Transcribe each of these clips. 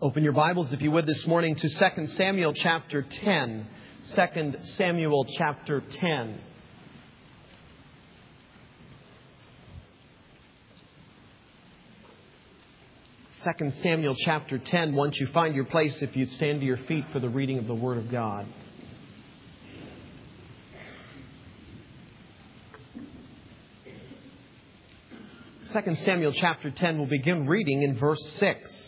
Open your Bibles, if you would, this morning to 2 Samuel chapter 10. 2 Samuel chapter 10. Second Samuel chapter 10. Once you find your place, if you'd stand to your feet for the reading of the Word of God. Second Samuel chapter 10 will begin reading in verse 6.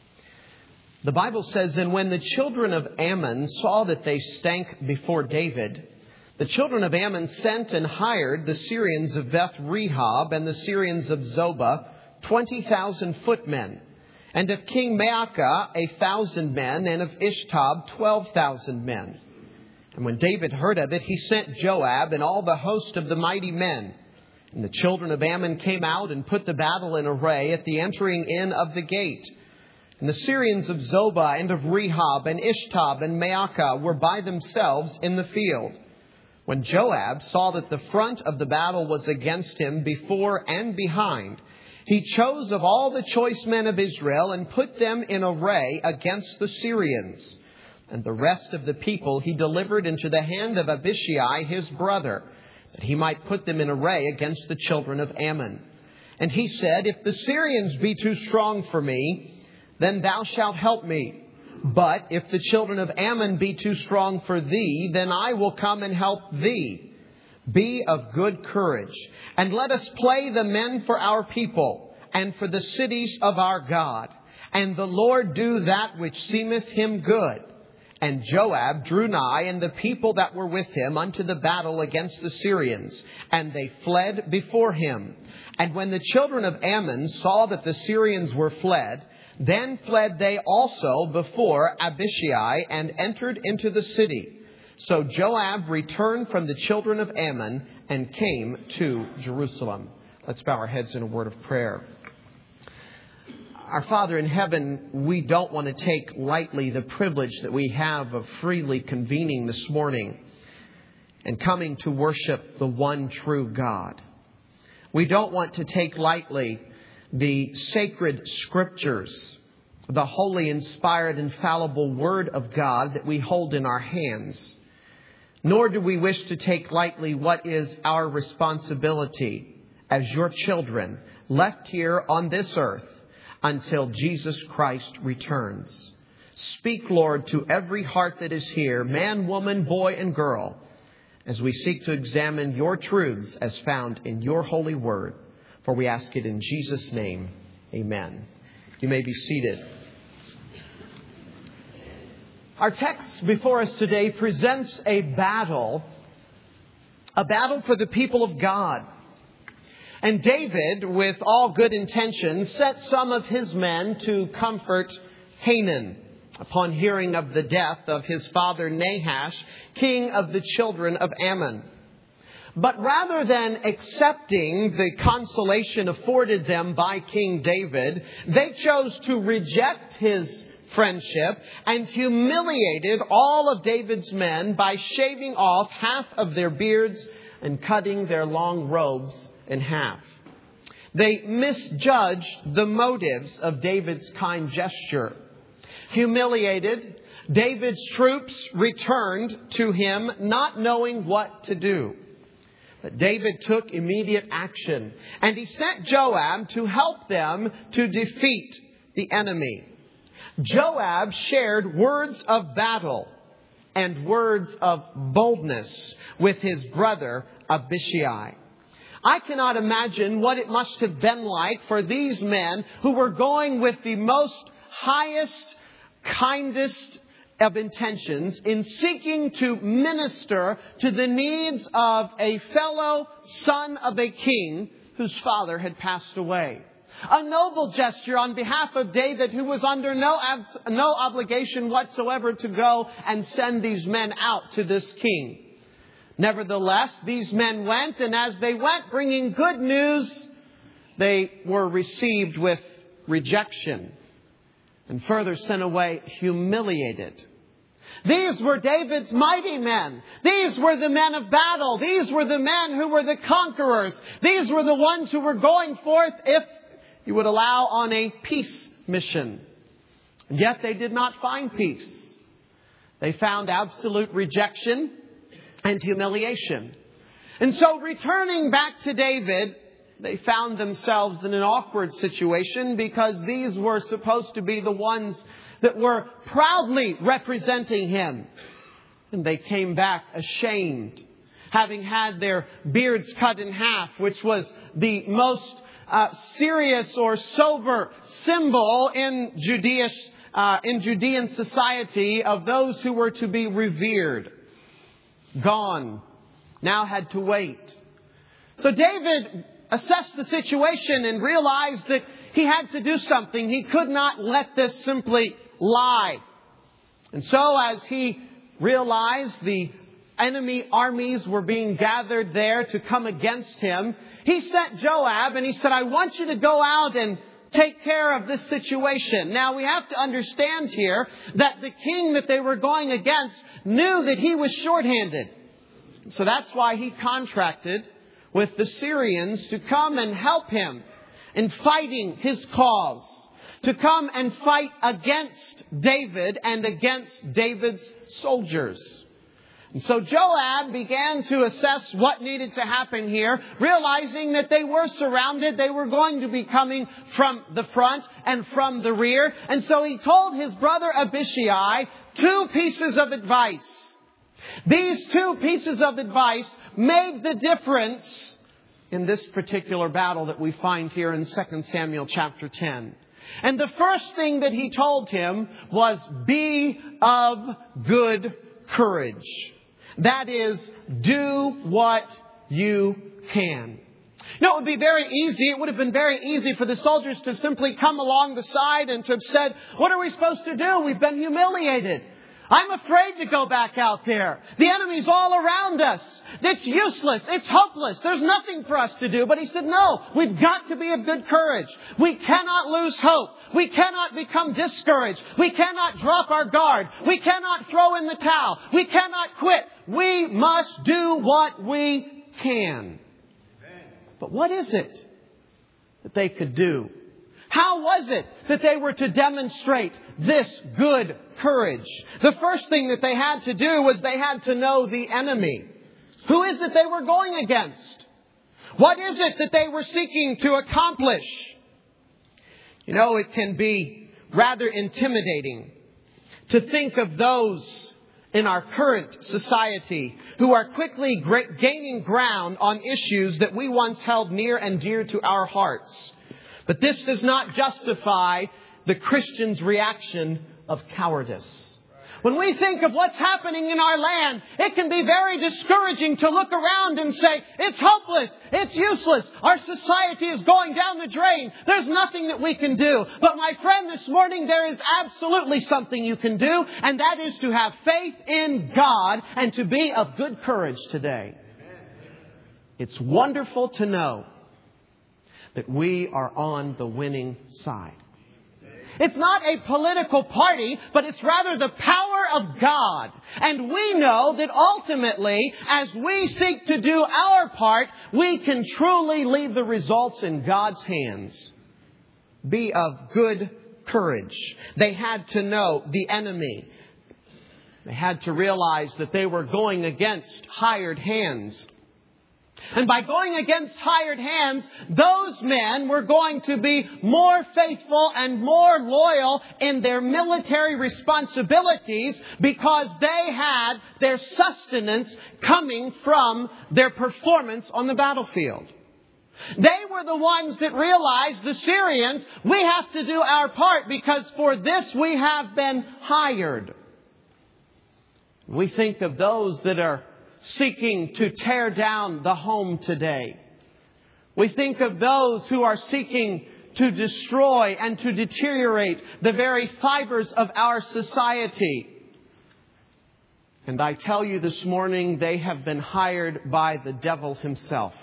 The Bible says, "And when the children of Ammon saw that they stank before David, the children of Ammon sent and hired the Syrians of Beth-rehob and the Syrians of Zobah 20,000 footmen, and of King Maacah 1,000 men, and of Ishtab 12,000 men. And when David heard of it, he sent Joab and all the host of the mighty men. And the children of Ammon came out and put the battle in array at the entering in of the gate. And the Syrians of Zobah and of Rehob and Ishtab and Maacah were by themselves in the field. When Joab saw that the front of the battle was against him before and behind, he chose of all the choice men of Israel and put them in array against the Syrians. And the rest of the people he delivered into the hand of Abishai his brother, that he might put them in array against the children of Ammon. And he said, If the Syrians be too strong for me, then thou shalt help me. But if the children of Ammon be too strong for thee, then I will come and help thee. Be of good courage, and let us play the men for our people, and for the cities of our God. And the Lord do that which seemeth him good. And Joab drew nigh, and the people that were with him, unto the battle against the Syrians. And they fled before him. And when the children of Ammon saw that the Syrians were fled, then fled they also before Abishai, and entered into the city. So Joab returned from the children of Ammon, and came to Jerusalem." Let's bow our heads in a word of prayer. Our Father in heaven, we don't want to take lightly the privilege that we have of freely convening this morning and coming to worship the one true God. We don't want to take lightly the sacred scriptures, the holy, inspired, infallible Word of God that we hold in our hands. Nor do we wish to take lightly what is our responsibility as your children left here on this earth until Jesus Christ returns. Speak, Lord, to every heart that is here, man, woman, boy, and girl, as we seek to examine your truths as found in your holy word. For we ask it in Jesus' name. Amen. You may be seated. Our text before us today presents a battle for the people of God. And David, with all good intentions, set some of his men to comfort Hanun upon hearing of the death of his father Nahash, king of the children of Ammon. But rather than accepting the consolation afforded them by King David, they chose to reject his friendship and humiliated all of David's men by shaving off half of their beards and cutting their long robes in half. They misjudged the motives of David's kind gesture. Humiliated, David's troops returned to him not knowing what to do. But David took immediate action, and he sent Joab to help them to defeat the enemy. Joab shared words of battle and words of boldness with his brother Abishai. I cannot imagine what it must have been like for these men who were going with the most highest, kindest of intentions in seeking to minister to the needs of a fellow son of a king whose father had passed away. A noble gesture on behalf of David, who was under no obligation whatsoever to go and send these men out to this king. Nevertheless, these men went, and as they went bringing good news, they were received with rejection and further sent away humiliated. These were David's mighty men. These were the men of battle. These were the men who were the conquerors. These were the ones who were going forth, if you would allow, on a peace mission. And yet they did not find peace. They found absolute rejection and humiliation. And so returning back to David, they found themselves in an awkward situation because these were supposed to be the ones that were proudly representing him. And they came back ashamed, having had their beards cut in half, which was the most serious or sober symbol in Judean society of those who were to be revered. Gone. Now had to wait. So David assessed the situation and realized that he had to do something. He could not let this simply lie. And so as he realized the enemy armies were being gathered there to come against him, he sent Joab and he said, I want you to go out and take care of this situation. Now we have to understand here that the king that they were going against knew that he was shorthanded. So that's why he contracted with the Syrians to come and help him in fighting his cause. To come and fight against David and against David's soldiers. And so Joab began to assess what needed to happen here, realizing that they were surrounded. They were going to be coming from the front and from the rear. And so he told his brother Abishai 2 pieces of advice. These 2 pieces of advice made the difference in this particular battle that we find here in 2 Samuel chapter 10. And the first thing that he told him was, be of good courage. That is, do what you can. You know, it would be very easy. It would have been very easy for the soldiers to simply come along the side and to have said, what are we supposed to do? We've been humiliated. I'm afraid to go back out there. The enemy's all around us. It's useless. It's hopeless. There's nothing for us to do. But he said, no, we've got to be of good courage. We cannot lose hope. We cannot become discouraged. We cannot drop our guard. We cannot throw in the towel. We cannot quit. We must do what we can. But what is it that they could do? How was it that they were to demonstrate this good courage? The first thing that they had to do was they had to know the enemy. Who is it they were going against? What is it that they were seeking to accomplish? You know, it can be rather intimidating to think of those in our current society who are quickly gaining ground on issues that we once held near and dear to our hearts. But this does not justify the Christian's reaction of cowardice. When we think of what's happening in our land, it can be very discouraging to look around and say, it's hopeless, it's useless, our society is going down the drain, there's nothing that we can do. But my friend, this morning there is absolutely something you can do, and that is to have faith in God and to be of good courage today. It's wonderful to know that we are on the winning side. It's not a political party, but it's rather the power of God. And we know that ultimately, as we seek to do our part, we can truly leave the results in God's hands. Be of good courage. They had to know the enemy. They had to realize that they were going against hired hands. And by going against hired hands, those men were going to be more faithful and more loyal in their military responsibilities because they had their sustenance coming from their performance on the battlefield. They were the ones that realized, the Syrians, we have to do our part because for this we have been hired. We think of those that are seeking to tear down the home today. We think of those who are seeking to destroy and to deteriorate the very fibers of our society. And I tell you this morning, they have been hired by the devil himself.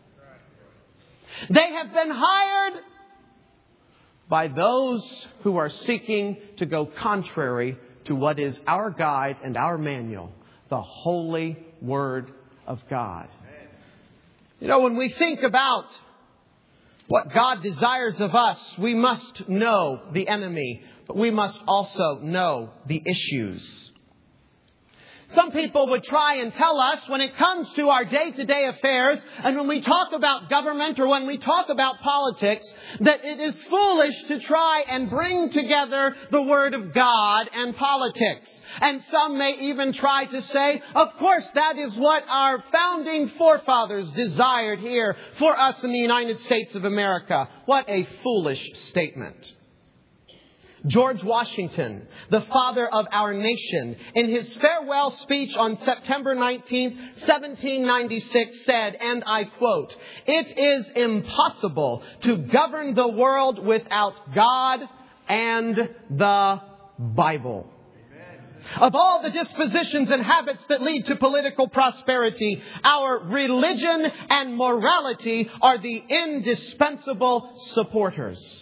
They have been hired by those who are seeking to go contrary to what is our guide and our manual, the Holy Word of God. You know, when we think about what God desires of us, we must know the enemy, but we must also know the issues. Some people would try and tell us when it comes to our day-to-day affairs and when we talk about government or when we talk about politics, that it is foolish to try and bring together the Word of God and politics. And some may even try to say, of course, that is what our founding forefathers desired here for us in the United States of America. What a foolish statement. George Washington, the father of our nation, in his farewell speech on September 19, 1796 said, and I quote, "It is impossible to govern the world without God and the Bible." Of all the dispositions and habits that lead to political prosperity, our religion and morality are the indispensable supporters.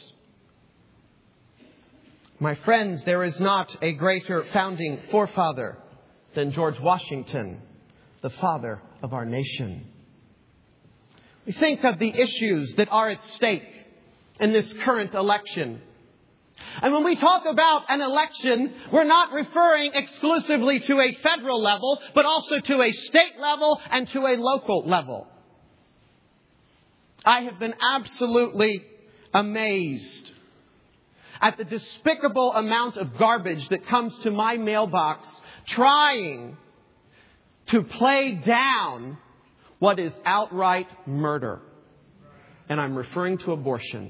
My friends, there is not a greater founding forefather than George Washington, the father of our nation. We think of the issues that are at stake in this current election. And when we talk about an election, we're not referring exclusively to a federal level, but also to a state level and to a local level. I have been absolutely amazed at the despicable amount of garbage that comes to my mailbox trying to play down what is outright murder. And I'm referring to abortion.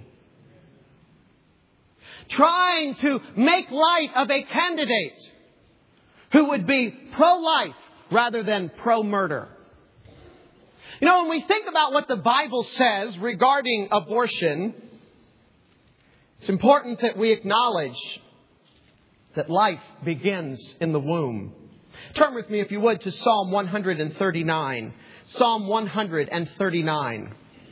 Trying to make light of a candidate who would be pro-life rather than pro-murder. You know, when we think about what the Bible says regarding abortion, it's important that we acknowledge that life begins in the womb. Turn with me, if you would, to Psalm 139. Psalm 139.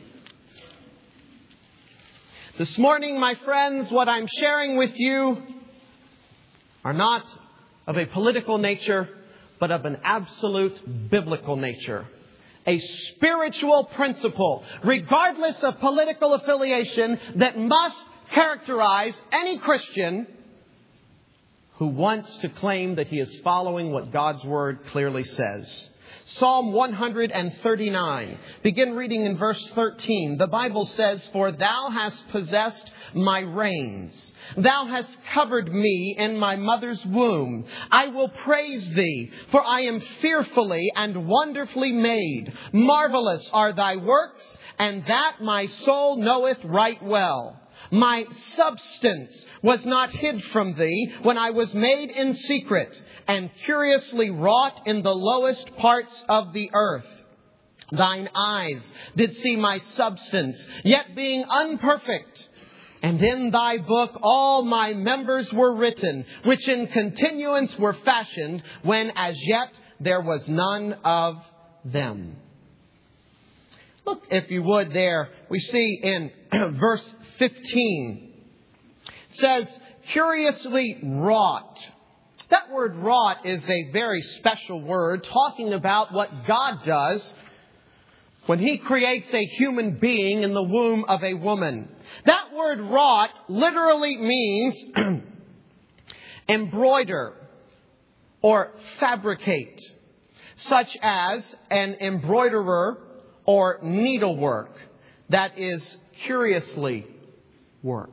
This morning, my friends, what I'm sharing with you are not of a political nature, but of an absolute biblical nature. A spiritual principle, regardless of political affiliation, that must characterize any Christian who wants to claim that he is following what God's Word clearly says. Psalm 139. Begin reading in verse 13. The Bible says, "For thou hast possessed my reins. Thou hast covered me in my mother's womb. I will praise thee, for I am fearfully and wonderfully made. Marvelous are thy works, and that my soul knoweth right well. My substance was not hid from thee when I was made in secret and curiously wrought in the lowest parts of the earth. Thine eyes did see my substance, yet being unperfect. And in thy book all my members were written, which in continuance were fashioned, when as yet there was none of them." Look, if you would, there we see in verse 15. It says, curiously wrought. That word wrought is a very special word, talking about what God does when He creates a human being in the womb of a woman. That word wrought literally means embroider or fabricate, such as an embroiderer or needlework that is curiously work.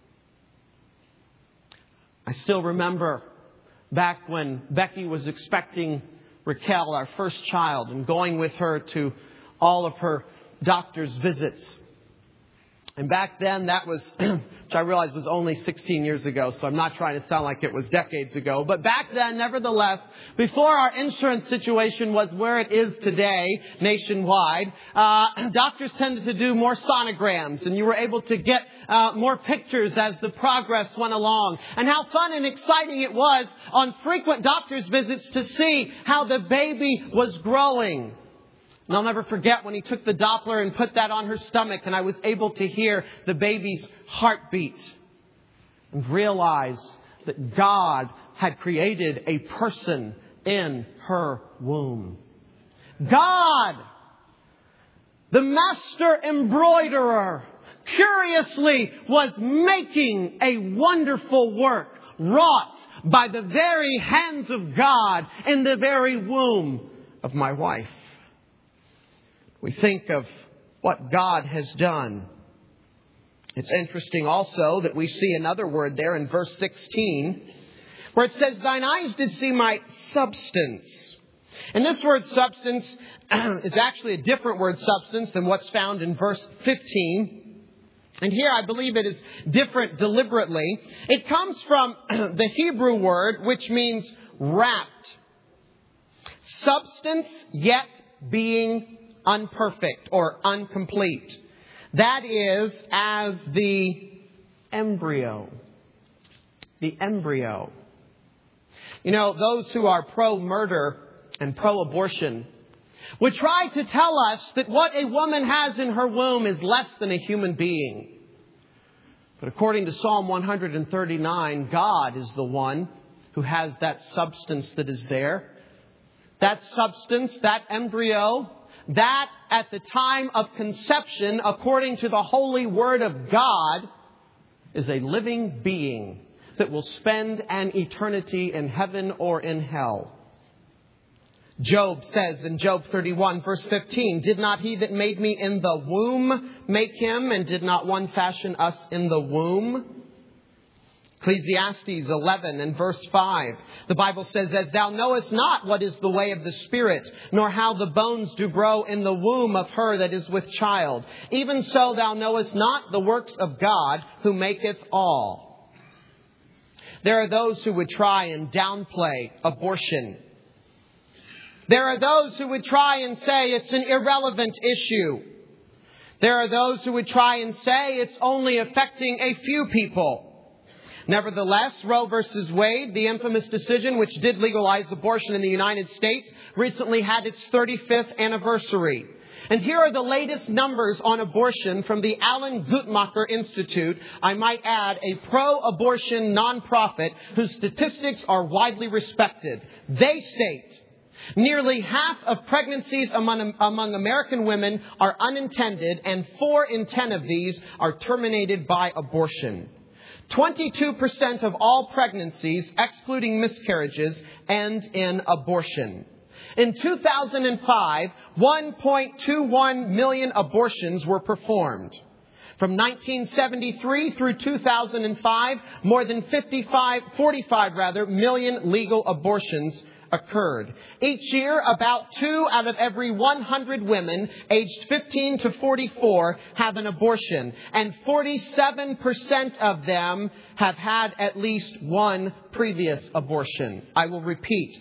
I still remember back when Becky was expecting Raquel, our first child, and going with her to all of her doctor's visits. And back then, that was, which I realized was only 16 years ago, so I'm not trying to sound like it was decades ago. But back then, nevertheless, before our insurance situation was where it is today, nationwide, doctors tended to do more sonograms, and you were able to get more pictures as the progress went along. And how fun and exciting it was on frequent doctor's visits to see how the baby was growing. And I'll never forget when he took the Doppler and put that on her stomach, and I was able to hear the baby's heartbeat and realize that God had created a person in her womb. God, the master embroiderer, curiously was making a wonderful work wrought by the very hands of God in the very womb of my wife. We think of what God has done. It's interesting also that we see another word there in verse 16, where it says, thine eyes did see my substance. And this word substance is actually a different word substance than what's found in verse 15. And here I believe it is different deliberately. It comes from the Hebrew word, which means wrapped. Substance yet being unperfect or incomplete. That is as the embryo. The embryo. You know, those who are pro-murder and pro-abortion would try to tell us that what a woman has in her womb is less than a human being. But according to Psalm 139, God is the one who has that substance that is there. That substance, that embryo, that at the time of conception, according to the holy word of God, is a living being that will spend an eternity in heaven or in hell. Job says in Job 31 verse 15, did not he that made me in the womb make him, and did not one fashion us in the womb? Ecclesiastes 11 and verse 5, the Bible says, as thou knowest not what is the way of the Spirit, nor how the bones do grow in the womb of her that is with child, even so thou knowest not the works of God who maketh all. There are those who would try and downplay abortion. There are those who would try and say it's an irrelevant issue. There are those who would try and say it's only affecting a few people. Nevertheless, Roe versus Wade, the infamous decision which did legalize abortion in the United States, recently had its 35th anniversary. And here are the latest numbers on abortion from the Alan Guttmacher Institute, I might add, a pro-abortion nonprofit whose statistics are widely respected. They state, nearly half of pregnancies among American women are unintended, and 4 in 10 of these are terminated by abortion. 22% of all pregnancies, excluding miscarriages, end in abortion. In 2005, 1.21 million abortions were performed. From 1973 through 2005, more than 45 million legal abortions occurred. Each year, about 2 out of every 100 women aged 15 to 44 have an abortion, and 47% of them have had at least one previous abortion. I will repeat,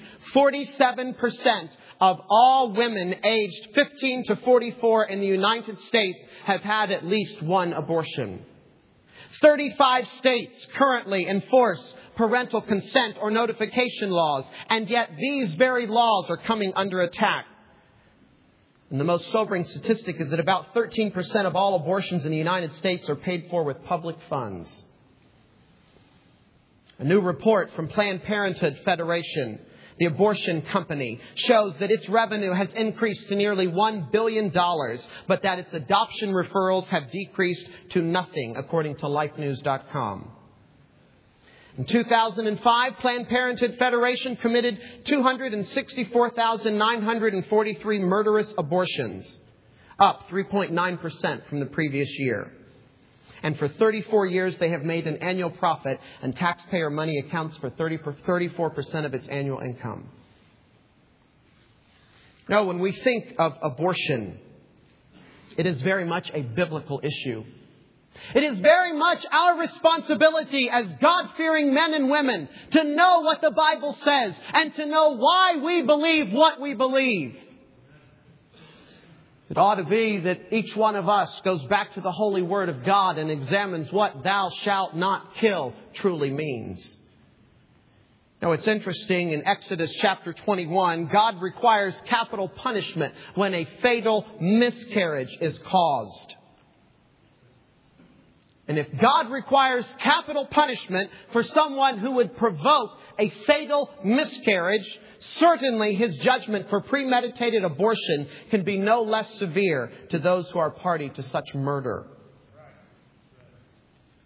47% of all women aged 15 to 44 in the United States have had at least one abortion. 35 states currently enforce parental consent or notification laws, and yet these very laws are coming under attack. And the most sobering statistic is that about 13% of all abortions in the United States are paid for with public funds. A new report from Planned Parenthood Federation, the abortion company, shows that its revenue has increased to nearly $1 billion, but that its adoption referrals have decreased to nothing, according to lifenews.com. In 2005, Planned Parenthood Federation committed 264,943 murderous abortions, up 3.9% from the previous year. And for 34 years, they have made an annual profit, and taxpayer money accounts for 34% of its annual income. Now, when we think of abortion, it is very much a biblical issue. It is very much our responsibility as God-fearing men and women to know what the Bible says and to know why we believe what we believe. It ought to be that each one of us goes back to the holy word of God and examines what thou shalt not kill truly means. Now, it's interesting, in Exodus chapter 21, God requires capital punishment when a fatal miscarriage is caused. And if God requires capital punishment for someone who would provoke a fatal miscarriage, certainly His judgment for premeditated abortion can be no less severe to those who are party to such murder.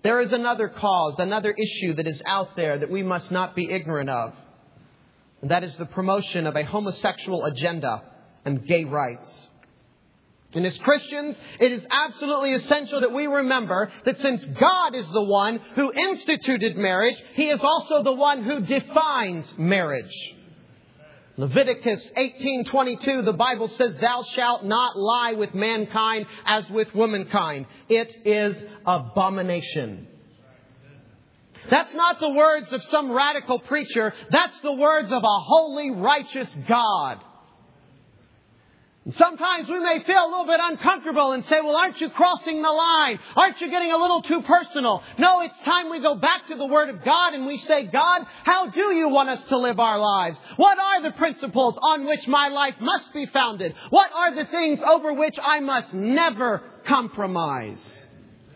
There is another cause, another issue that is out there that we must not be ignorant of. And that is the promotion of a homosexual agenda and gay rights. And as Christians, it is absolutely essential that we remember that since God is the one who instituted marriage, He is also the one who defines marriage. Leviticus 18:22, the Bible says, "Thou shalt not lie with mankind as with womankind. It is abomination." That's not the words of some radical preacher. That's the words of a holy, righteous God. And sometimes we may feel a little bit uncomfortable and say, well, aren't you crossing the line? Aren't you getting a little too personal? No, it's time we go back to the Word of God and we say, God, how do you want us to live our lives? What are the principles on which my life must be founded? What are the things over which I must never compromise?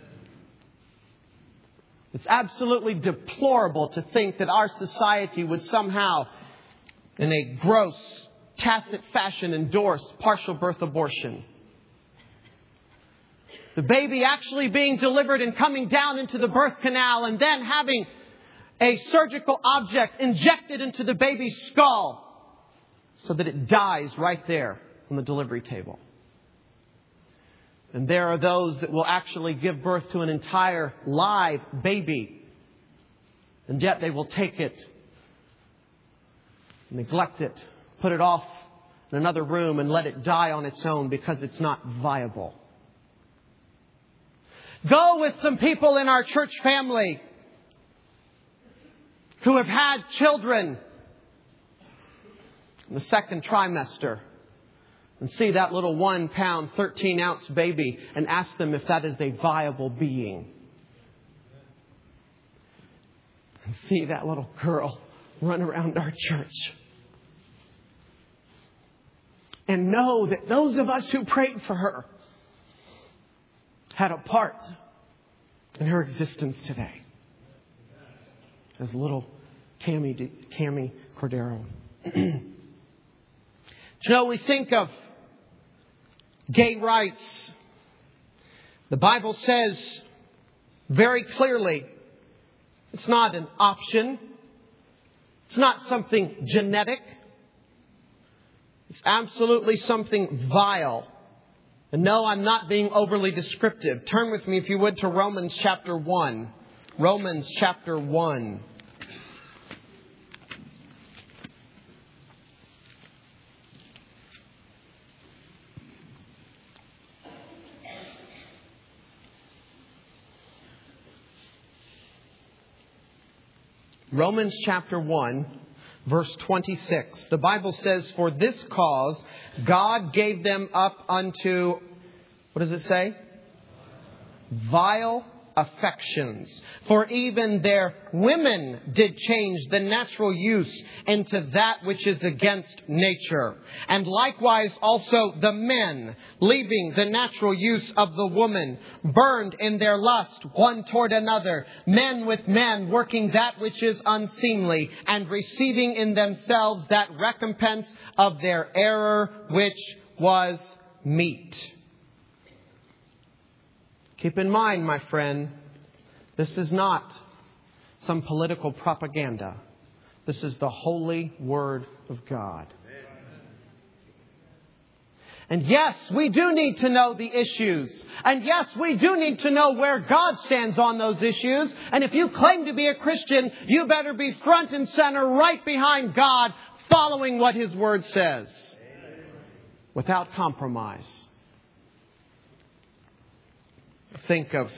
It's absolutely deplorable to think that our society would somehow, in a gross, tacit fashion, endorse partial birth abortion. The baby actually being delivered and coming down into the birth canal and then having a surgical object injected into the baby's skull so that it dies right there on the delivery table. And there are those that will actually give birth to an entire live baby, and yet they will take it, neglect it, put it off in another room and let it die on its own because it's not viable. Go with some people in our church family who have had children in the second trimester and see that little 1 pound, 13 ounce baby and ask them if that is a viable being. And see that little girl run around our church. And know that those of us who prayed for her had a part in her existence today. As little Cami Cordero. We think of gay rights. The Bible says very clearly it's not an option. It's not something genetic. It's absolutely something vile. And no, I'm not being overly descriptive. Turn with me, if you would, to Romans chapter 1. Romans chapter 1. Romans chapter 1, verse 26. The Bible says, "For this cause God gave them up unto," what does it say? "Vile affections. For even their women did change the natural use into that which is against nature. And likewise also the men, leaving the natural use of the woman, burned in their lust one toward another, men with men, working that which is unseemly, and receiving in themselves that recompense of their error which was meet." Keep in mind, my friend, this is not some political propaganda. This is the holy Word of God. And yes, we do need to know the issues. And yes, we do need to know where God stands on those issues. And if you claim to be a Christian, you better be front and center right behind God, following what His Word says, without compromise. Think of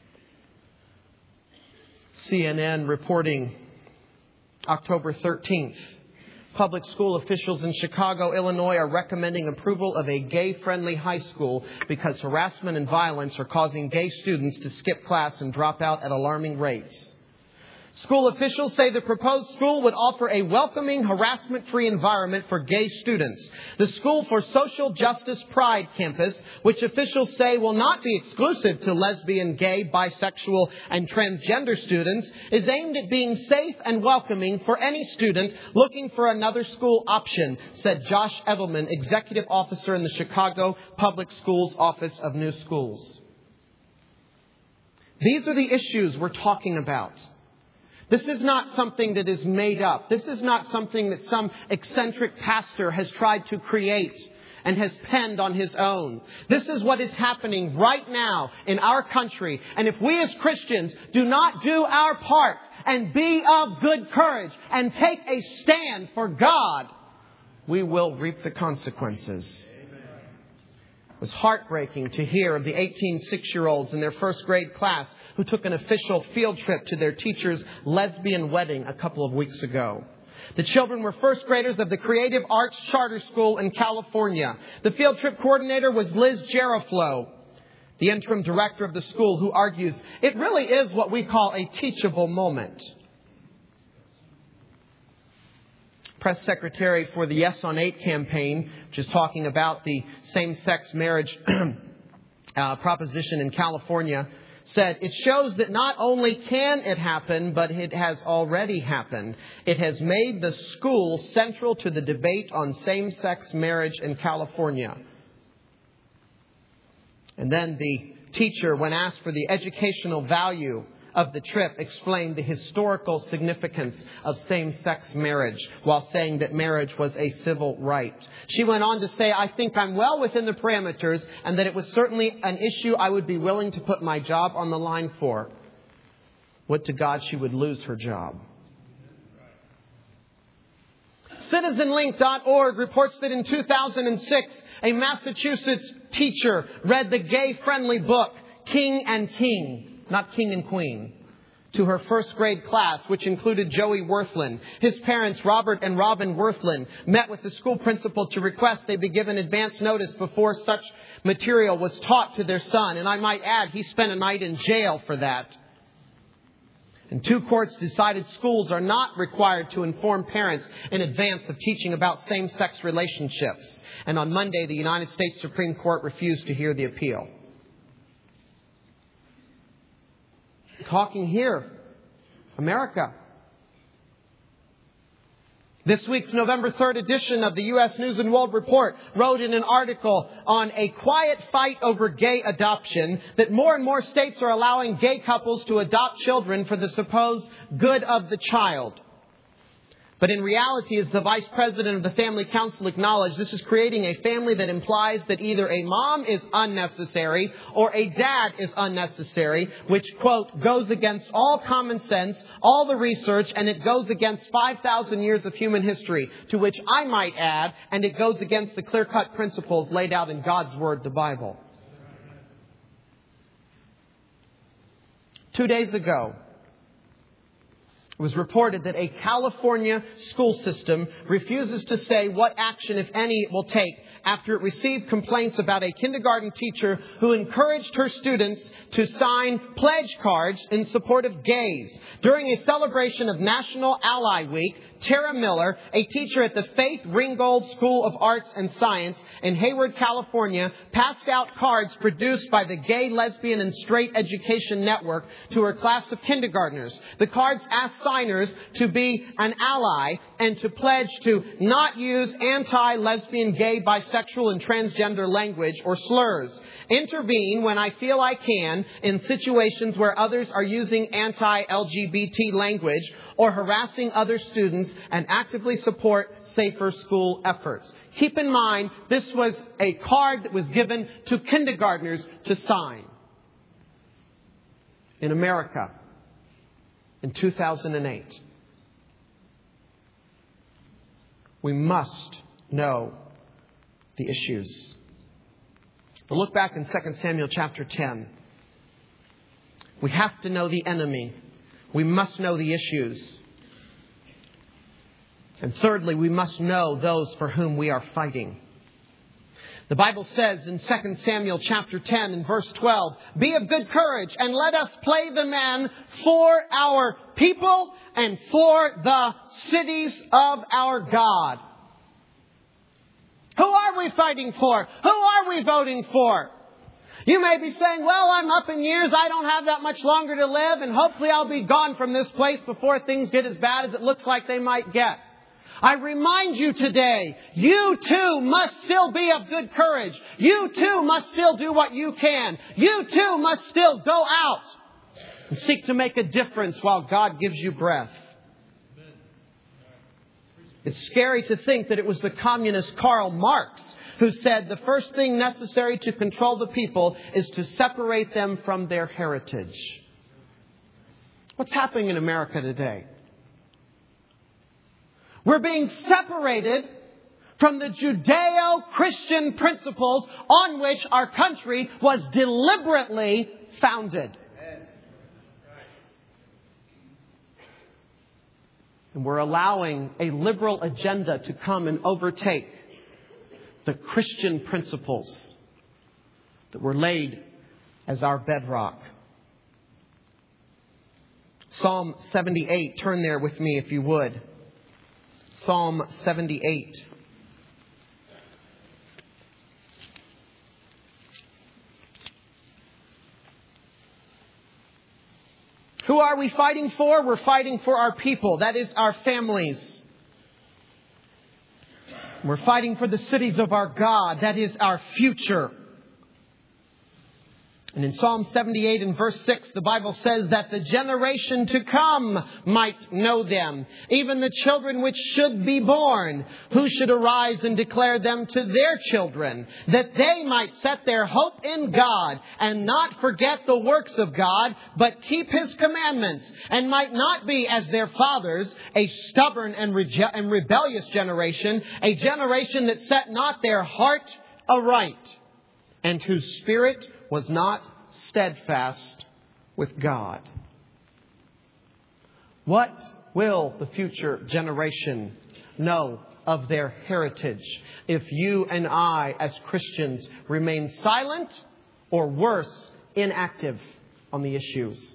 CNN reporting October 13th. Public school officials in Chicago, Illinois are recommending approval of a gay-friendly high school because harassment and violence are causing gay students to skip class and drop out at alarming rates. School officials say the proposed school would offer a welcoming, harassment-free environment for gay students. The School for Social Justice Pride campus, which officials say will not be exclusive to lesbian, gay, bisexual, and transgender students, is aimed at being safe and welcoming for any student looking for another school option, said Josh Edelman, executive officer in the Chicago Public Schools Office of New Schools. These are the issues we're talking about. This is not something that is made up. This is not something that some eccentric pastor has tried to create and has penned on his own. This is what is happening right now in our country. And if we as Christians do not do our part and be of good courage and take a stand for God, we will reap the consequences. It was heartbreaking to hear of the 18 6-year-olds in their first grade class who took an official field trip to their teacher's lesbian wedding a couple of weeks ago. The children were first graders of the Creative Arts Charter School in California. The field trip coordinator was Liz Jaraflow, the interim director of the school, who argues it really is what we call a teachable moment. Press secretary for the Yes on 8 campaign, which is talking about the same-sex marriage proposition in California, said, it shows that not only can it happen, but it has already happened. It has made the school central to the debate on same-sex marriage in California. And then the teacher, when asked for the educational value of the trip, explained the historical significance of same-sex marriage while saying that marriage was a civil right. She went on to say, I think I'm well within the parameters and that it was certainly an issue I would be willing to put my job on the line for. Would to God she would lose her job. CitizenLink.org reports that in 2006, a Massachusetts teacher read the gay-friendly book, King and King, not King and Queen, to her first grade class, which included Joey Worthland. His parents, Robert and Robin Worthland, met with the school principal to request they be given advance notice before such material was taught to their son. And I might add, he spent a night in jail for that. And 2 courts decided schools are not required to inform parents in advance of teaching about same-sex relationships. And on Monday, the United States Supreme Court refused to hear the appeal. Talking here, America. This week's November 3rd edition of the U.S. News and World Report wrote in an article on a quiet fight over gay adoption that more and more states are allowing gay couples to adopt children for the supposed good of the child. But in reality, as the vice president of the Family Council acknowledged, this is creating a family that implies that either a mom is unnecessary or a dad is unnecessary, which, quote, goes against all common sense, all the research, and it goes against 5,000 years of human history, to which I might add, and it goes against the clear-cut principles laid out in God's Word, the Bible. 2 days ago, it was reported that a California school system refuses to say what action, if any, it will take after it received complaints about a kindergarten teacher who encouraged her students to sign pledge cards in support of gays. During a celebration of National Ally Week, Tara Miller, a teacher at the Faith Ringgold School of Arts and Science in Hayward, California, passed out cards produced by the Gay, Lesbian, and Straight Education Network to her class of kindergartners. The cards asked signers to be an ally and to pledge to not use anti-lesbian, gay, bisexual, and transgender language or slurs. Intervene when I feel I can in situations where others are using anti-LGBT language or harassing other students, and actively support safer school efforts. Keep in mind, this was a card that was given to kindergartners to sign in America in 2008. We must know the issues. We'll look back in 2 Samuel chapter 10. We have to know the enemy. We must know the issues. And thirdly, we must know those for whom we are fighting. The Bible says in 2 Samuel chapter 10 and verse 12, "Be of good courage and let us play the men for our people and for the cities of our God." Who are we fighting for? Who are we voting for? You may be saying, well, I'm up in years. I don't have that much longer to live. And hopefully I'll be gone from this place before things get as bad as it looks like they might get. I remind you today, you too must still be of good courage. You too must still do what you can. You too must still go out And seek to make a difference while God gives you breath. It's scary to think that it was the communist Karl Marx who said the first thing necessary to control the people is to separate them from their heritage. What's happening in America today? We're being separated from the Judeo-Christian principles on which our country was deliberately founded. And we're allowing a liberal agenda to come and overtake the Christian principles that were laid as our bedrock. Psalm 78, turn there with me if you would. Psalm 78. Who are we fighting for? We're fighting for our people. That is our families. We're fighting for the cities of our God. That is our future. And in Psalm 78 and verse 6, the Bible says that the generation to come might know them, even the children which should be born, who should arise and declare them to their children, that they might set their hope in God and not forget the works of God, but keep His commandments, and might not be as their fathers, a stubborn and rebellious generation, a generation that set not their heart aright, and whose spirit was not steadfast with God. What will the future generation know of their heritage if you and I as Christians remain silent or worse, inactive on the issues?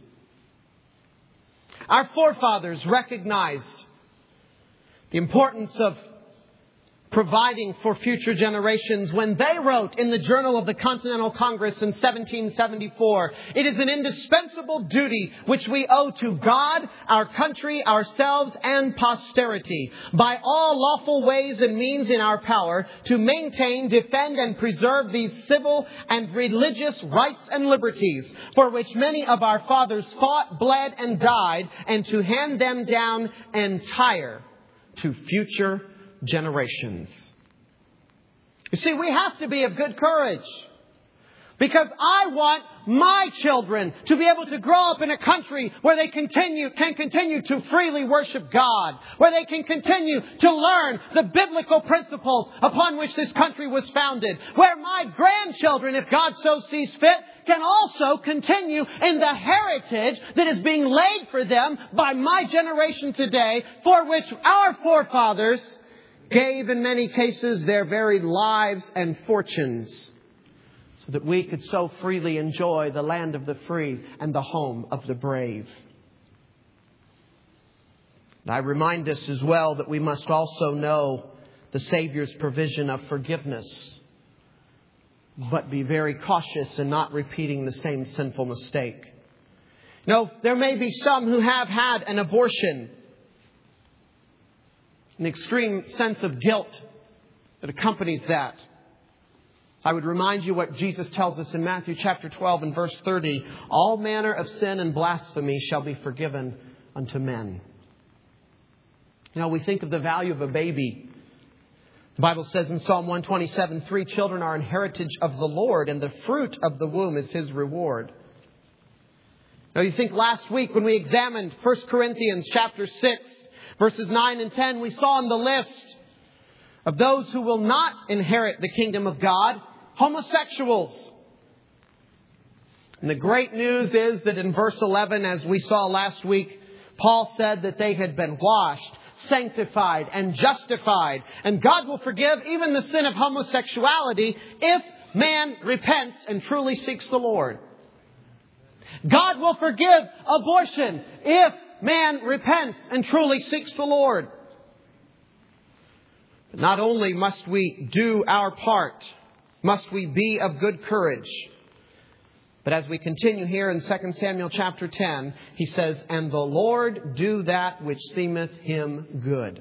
Our forefathers recognized the importance of providing for future generations when they wrote in the Journal of the Continental Congress in 1774, "It is an indispensable duty which we owe to God, our country, ourselves, and posterity, by all lawful ways and means in our power, to maintain, defend, and preserve these civil and religious rights and liberties, for which many of our fathers fought, bled, and died, and to hand them down entire to future generations." You see, we have to be of good courage, because I want my children to be able to grow up in a country where they can continue to freely worship God, where they can continue to learn the biblical principles upon which this country was founded, where my grandchildren, if God so sees fit, can also continue in the heritage that is being laid for them by my generation today, for which our forefathers gave in many cases their very lives and fortunes, so that we could so freely enjoy the land of the free and the home of the brave. And I remind us as well that we must also know the Savior's provision of forgiveness, but be very cautious in not repeating the same sinful mistake. You know, there may be some who have had an abortion, an extreme sense of guilt that accompanies that. I would remind you what Jesus tells us in Matthew chapter 12 and verse 30. "All manner of sin and blasphemy shall be forgiven unto men." You know, we think of the value of a baby. The Bible says in Psalm 127, 3 children are an heritage of the Lord, and the fruit of the womb is His reward. Now, you think last week when we examined 1 Corinthians chapter 6, verses 9 and 10, we saw on the list of those who will not inherit the kingdom of God, homosexuals. And the great news is that in verse 11, as we saw last week, Paul said that they had been washed, sanctified, and justified. And God will forgive even the sin of homosexuality if man repents and truly seeks the Lord. God will forgive abortion if man repents and truly seeks the Lord. But not only must we do our part, must we be of good courage, but as we continue here in 2 Samuel chapter 10, he says, "And the Lord do that which seemeth Him good."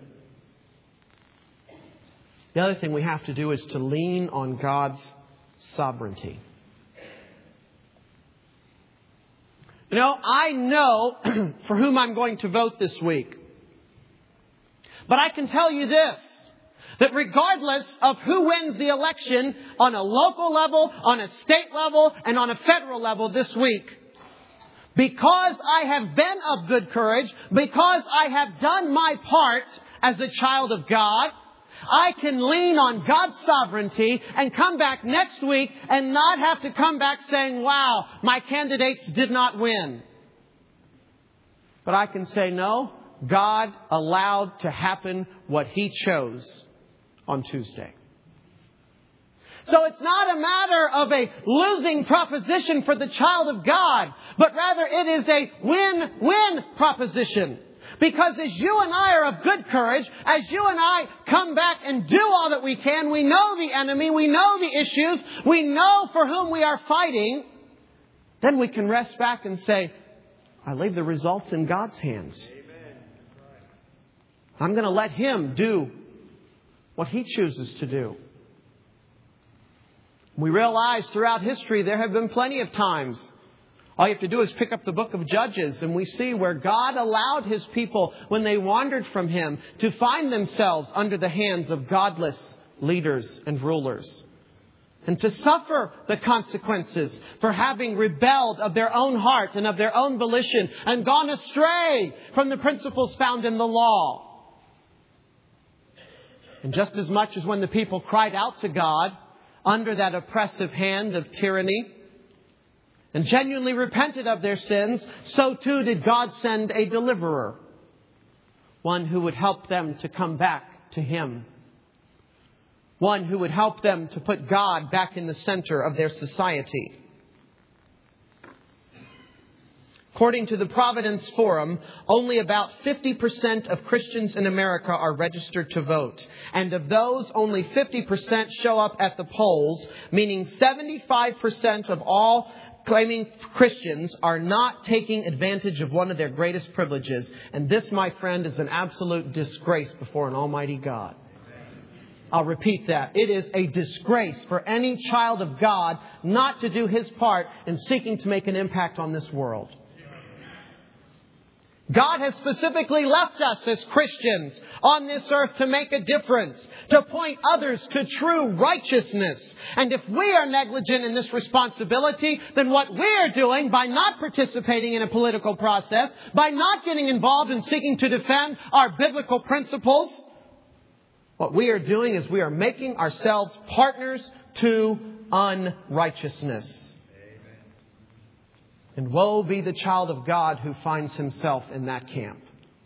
The other thing we have to do is to lean on God's sovereignty. You know, I know for whom I'm going to vote this week. But I can tell you this, that regardless of who wins the election on a local level, on a state level, and on a federal level this week, because I have been of good courage, because I have done my part as a child of God, I can lean on God's sovereignty and come back next week and not have to come back saying, wow, my candidates did not win. But I can say, no, God allowed to happen what He chose on Tuesday. So it's not a matter of a losing proposition for the child of God, but rather it is a win-win proposition. Because as you and I are of good courage, as you and I come back and do all that we can, we know the enemy, we know the issues, we know for whom we are fighting, then we can rest back and say, I leave the results in God's hands. I'm going to let Him do what He chooses to do. We realize throughout history there have been plenty of times. All you have to do is pick up the book of Judges, and we see where God allowed His people, when they wandered from Him, to find themselves under the hands of godless leaders and rulers, and to suffer the consequences for having rebelled of their own heart and of their own volition and gone astray from the principles found in the law. And just as much as when the people cried out to God under that oppressive hand of tyranny and genuinely repented of their sins, so too did God send a deliverer, one who would help them to come back to Him, one who would help them to put God back in the center of their society. According to the Providence Forum, only about 50% of Christians in America are registered to vote. And of those, only 50% show up at the polls, meaning 75% of all claiming Christians are not taking advantage of one of their greatest privileges. And this, my friend, is an absolute disgrace before an almighty God. I'll repeat that. It is a disgrace for any child of God not to do his part in seeking to make an impact on this world. God has specifically left us as Christians on this earth to make a difference, to point others to true righteousness. And if we are negligent in this responsibility, then what we are doing by not participating in a political process, by not getting involved in seeking to defend our biblical principles, what we are doing is we are making ourselves partners to unrighteousness. And woe be the child of God who finds himself in that camp.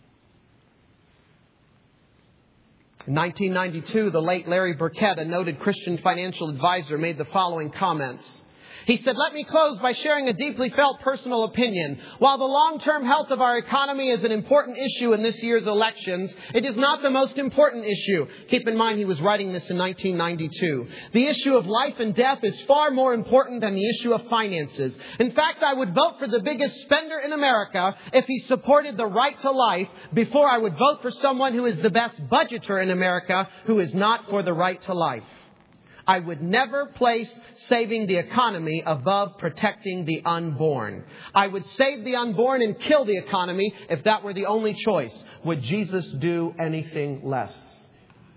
In 1992, the late Larry Burkett, a noted Christian financial advisor, made the following comments. He said, "Let me close by sharing a deeply felt personal opinion. While the long-term health of our economy is an important issue in this year's elections, it is not the most important issue." Keep in mind, he was writing this in 1992. "The issue of life and death is far more important than the issue of finances. In fact, I would vote for the biggest spender in America if he supported the right to life before I would vote for someone who is the best budgeter in America who is not for the right to life. I would never place saving the economy above protecting the unborn. I would save the unborn and kill the economy if that were the only choice. Would Jesus do anything less?"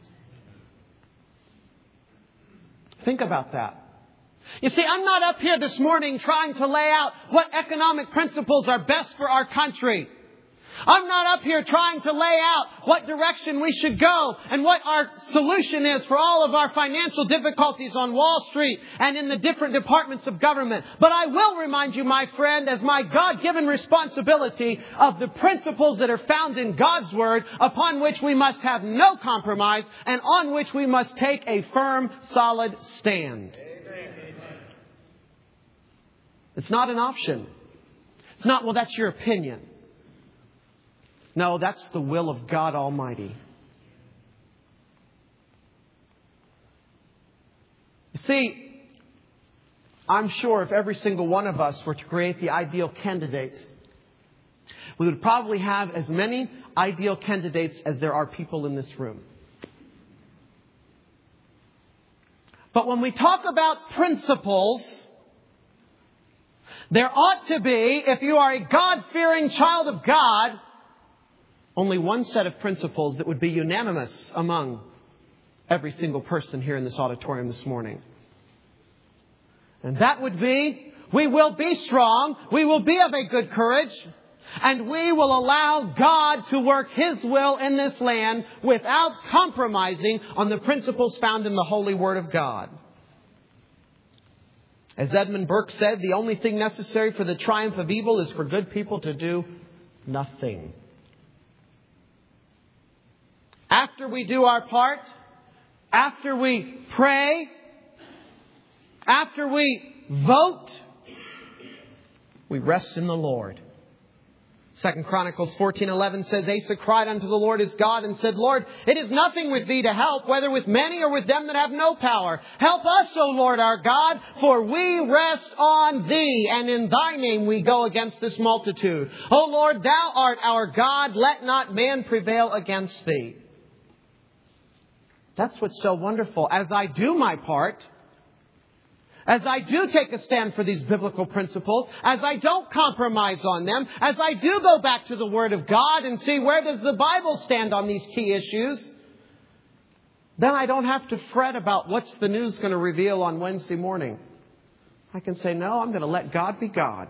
Think about that. You see, I'm not up here this morning trying to lay out what economic principles are best for our country. I'm not up here trying to lay out what direction we should go and what our solution is for all of our financial difficulties on Wall Street and in the different departments of government. But I will remind you, my friend, as my God-given responsibility, of the principles that are found in God's Word, upon which we must have no compromise and on which we must take a firm, solid stand. Amen. It's not an option. It's not, well, that's your opinion. No, that's the will of God Almighty. You see, I'm sure if every single one of us were to create the ideal candidate, we would probably have as many ideal candidates as there are people in this room. But when we talk about principles, There ought to be, if you are a God-fearing child of God, only one set of principles that would be unanimous among every single person here in this auditorium this morning. And that would be, we will be strong, we will be of a good courage, and we will allow God to work His will in this land without compromising on the principles found in the holy Word of God. As Edmund Burke said, the only thing necessary for the triumph of evil is for good people to do nothing. After we do our part, after we pray, after we vote, we rest in the Lord. 2 Chronicles 14:11 says, Asa cried unto the Lord his God and said, Lord, it is nothing with thee to help, whether with many or with them that have no power. Help us, O Lord our God, for we rest on thee, and in thy name we go against this multitude. O Lord, thou art our God, let not man prevail against thee. That's what's so wonderful. As I do my part, as I do take a stand for these biblical principles, as I don't compromise on them, as I do go back to the Word of God and see where does the Bible stand on these key issues, then I don't have to fret about what's the news going to reveal on Wednesday morning. I can say, no, I'm going to let God be God.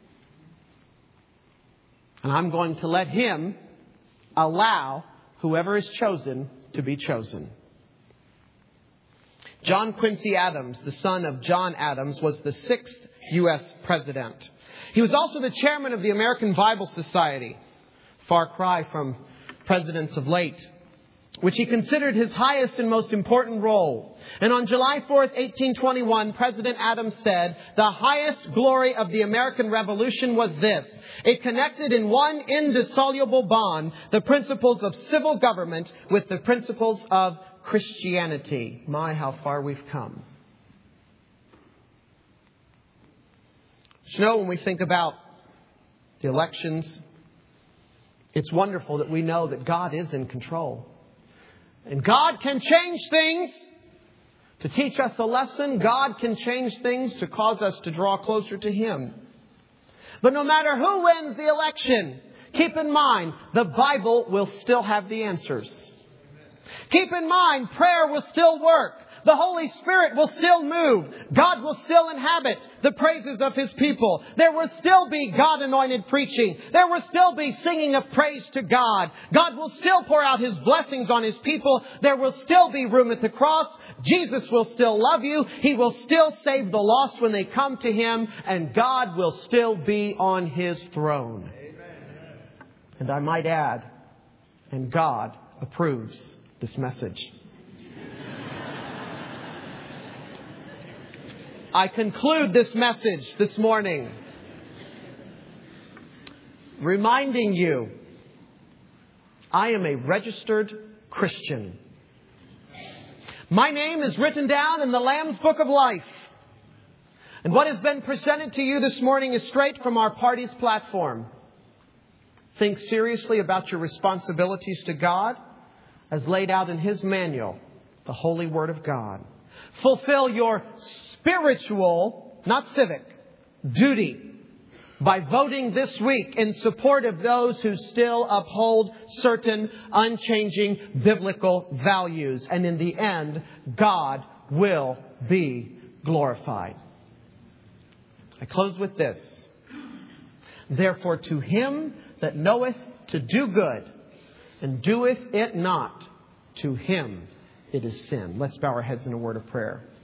And I'm going to let Him allow whoever is chosen to be chosen. John Quincy Adams, the son of John Adams, was the 6th U.S. president. He was also the chairman of the American Bible Society, far cry from presidents of late, which he considered his highest and most important role. And on July 4th, 1821, President Adams said, the highest glory of the American Revolution was this. It connected in one indissoluble bond the principles of civil government with the principles of Christianity. My, how far we've come. You know, when we think about the elections, it's wonderful that we know that God is in control. And God can change things to teach us a lesson. God can change things to cause us to draw closer to Him. But no matter who wins the election, keep in mind, the Bible will still have the answers. Keep in mind, prayer will still work. The Holy Spirit will still move. God will still inhabit the praises of His people. There will still be God-anointed preaching. There will still be singing of praise to God. God will still pour out His blessings on His people. There will still be room at the cross. Jesus will still love you. He will still save the lost when they come to Him. And God will still be on His throne. Amen. And I might add, and God approves this message. I conclude this message this morning reminding you, I am a registered Christian. My name is written down in the Lamb's Book of Life. And what has been presented to you this morning is straight from our party's platform. Think seriously about your responsibilities to God as laid out in His manual, the Holy Word of God. Fulfill your spiritual, not civic, duty by voting this week in support of those who still uphold certain unchanging biblical values. And in the end, God will be glorified. I close with this. Therefore, to him that knoweth to do good, and doeth it not, to him it is sin. Let's bow our heads in a word of prayer.